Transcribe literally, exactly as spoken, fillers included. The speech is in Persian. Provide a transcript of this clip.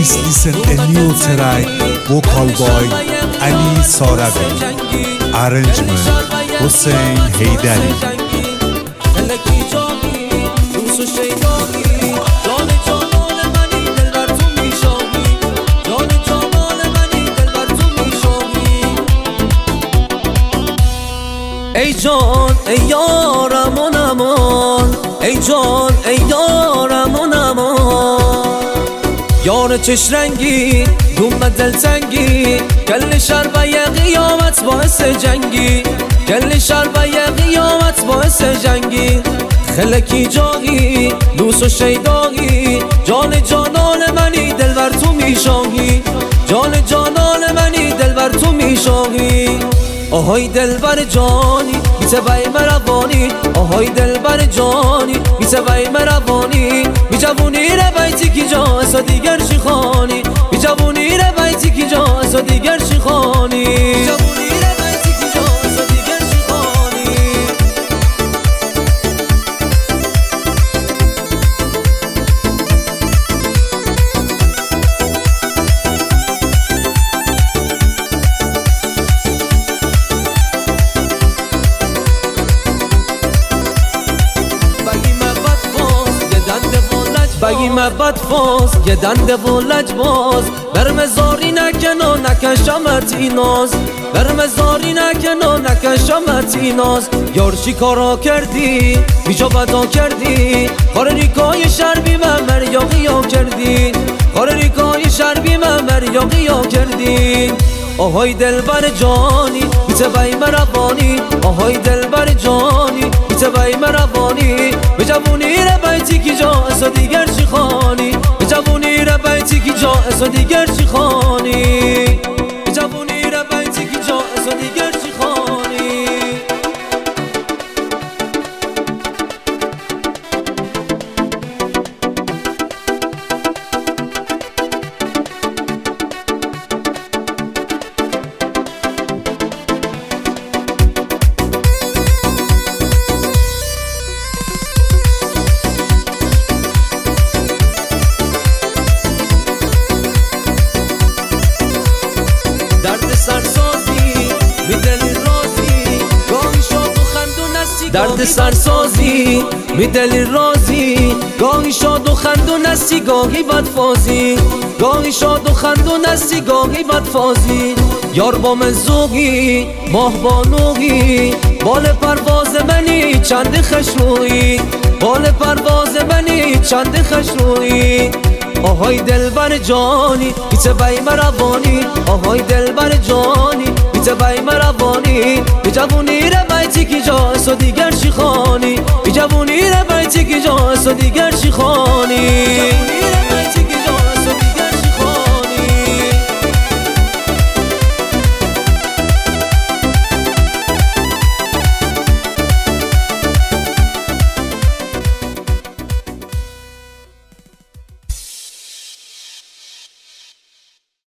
Please listen a new track, vocal by Ali Sarabi, arrangement Hussein Heydari. ای جان ای یارم و نمان، ای جان ای یارم و نمان، یار چش رنگی دوم دلتنگی، کل شربه قیامت باعث جنگی، کل شربه قیامت باعث جنگی، خلکی جاگی لوس و شیداگی، جان جانان منی دلبر تو میشاهی، جان جانان منی دلبر تو میشاهی. آهای دلبر جانی میتبعی مروانی، آهای دلبر جانی میتبعی مروانی، می جوونی ره بیتی کی جا اسا دیگر چی خانی، می جوونی ره بیتی کی جا اسا دیگر چی خانی، می جوونی ره بیتی کی جا اسا دیگر چی خانی. بگی مبد فاز یه دنده و لجباز، برم زاری نکن و نکشمت ایناز، برم زاری نکن و نکشمت ایناز. یار چی کارا کردی بیجا بدا کردی، خار ریکای شربی من مریاقیا کردی، خار ریکای شربی من مریاقیا کردی. آهای دلبر جانی میتبعی مروانی، آهای دلبر جانی میتبعی مروانی، به جوونی ره بیتی کی جا اسا دیگر چی خانی، به جوونی ره بیتی کی جا اسا دیگر چی خانی، به جوونی ره بیتی کی جا اسا دیگر چی خانی. درد سرسازی می دلی رازی، گاهی شاد و خندون هستی گاهی بدفازی، گاهی شاد و خندون هستی گاهی بدفازی. یار با من زوگی ماه بانوگی، بال پرواز منی چند خشرویی، بال پرواز منی چند خشرویی. آهای دلبر جانی میتبعی مروانی، آهای دلبر جانی میتبعی مروانی، به جوونی ره بیتی کی جا اسا دیگر چی خانی، به جوونی ره بیتی کی جا اسا دیگر چی خانی.